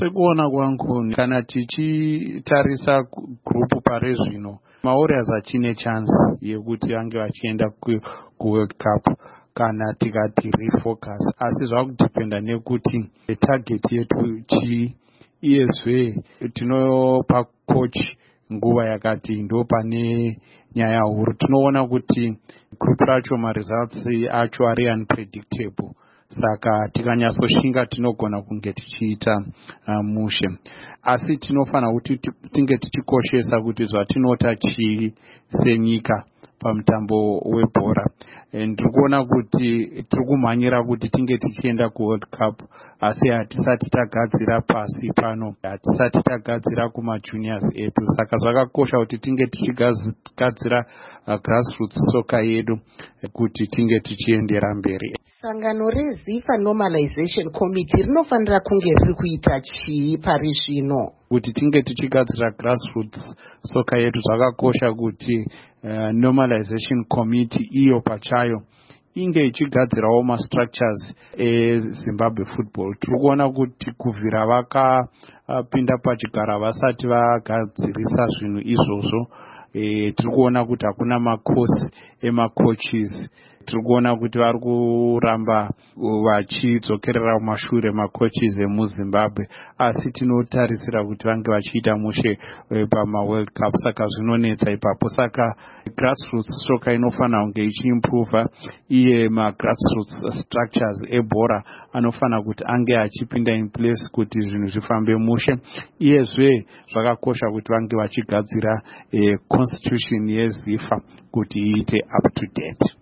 Sekuona kwangu kana tichitarisa group pare zvino maWarriors achine chance yekuti ange vachienda kuWorld Cup kana tikati refocus, asi zvakudependa nekuti target yetu chii, iyezve tinopa coach nguva yakati ndo pane nyaya huru. Tinoona kuti group racho results acho ari unpredictable, saka tikanyatsoshinga tinogona kunge tichiita mushe, asi tinofana kuti tinge tichikoshesa kuti zvatinota chii senyika pamutambo webhora. Ndiri kuona kuti tiri kumhanyira kuti tinge tichienda kuWorld Cup, asi hatisati tagadzira pasi pano, hatisati tagadzira kumajuniors edu, saka zvakakosha kuti tinge tichigadzira grassroots soccer yedu kuti tinge tichiendera mberi. Sangano reZIFA Normalization Committee rinofanira kunge riri kuita chii pari zvino? Kuti tinge tichigadzira grassroots soccer yedu, zvakakosha kuti Normalization Committee iyo pachayo inge ichigadzirawo mastructures eZimbabwe football. Tiri kuona kuti kuvhira vakapinda pachigara vasati vagadzirisa zvinhu izvozvo. Tiri kuona kuti hakuna makosi emacoaches. Tiri kuona kuti vari kuramba vachidzokerera kumashure macoaches emuZimbabwe, asi tinotarisira kuti vange vachiita mushe pamaWorld Cup, saka zvinonetsa ipapo. Saka grassroots soccer inofanira kunge ichiimprova, iye magrassroots structures ebhora anofana kuti ange achipinda in place kuti zvinhu zvifambe mushe. Iyezve zvakakosha kuti vange vachigadzira constitution yeZIFA kuti iite up to date.